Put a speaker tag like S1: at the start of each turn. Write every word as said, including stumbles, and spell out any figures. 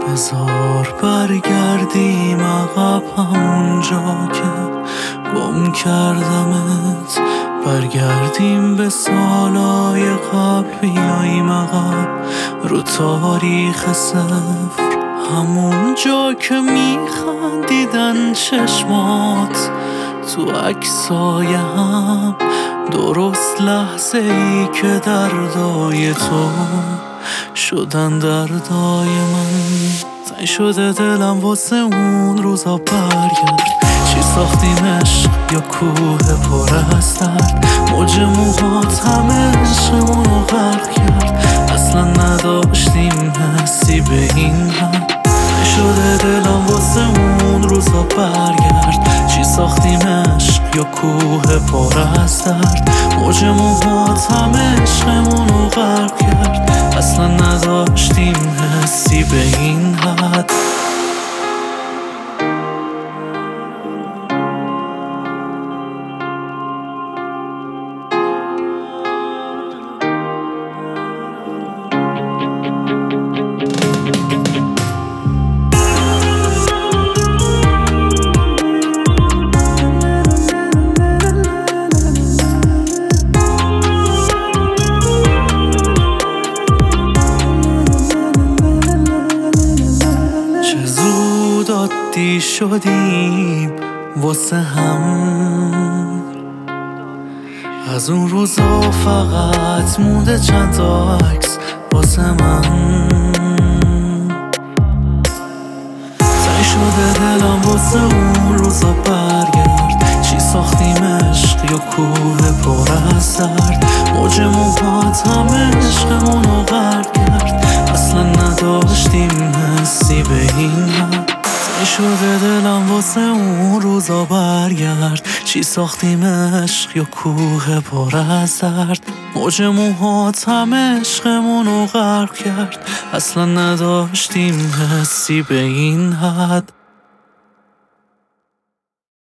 S1: بذار برگردیم عقب همونجا که گم کردمت، برگردیم به سالای قبل، بیاییم عقب رو تاریخ صفر، همون جا که میخندیدن چشمات تو عکسای هم، درست لحظه ای که دردای تو شدن دردای من. تنگ شده دلم واسه اون روزا، برگرد چی ساختیم عشق یا کوه پر از درد، موج موهات همه عشقمونو غرق کرد، اصلا نداشتیم حسی به این حد. تنگ شده دلم واسه اون روزا، برگرد چی ساختیم عشق یا کوه پر از درد، موج موهات همه عشقمونو غرق کرد، اصلا نداشتیم حسی به این حد. عادی شدیم واسه هم، از اون روزا فقط مونده چند تا عکس واسه من. تنگ شده دلم واسه اون روزا، برگرد چی ساختیم عشق یا کوه پر از درد، موج موهات همه عشقمونو غرق کرد، اصلا نداشتیم حسی به این حد. تنگ شده دلم واسه اون روزا، برگرد چی ساختیم عشق یا کوه پر از درد، موج موهات همه عشقمونو غرق کرد، اصلا نداشتیم حسی به این حد.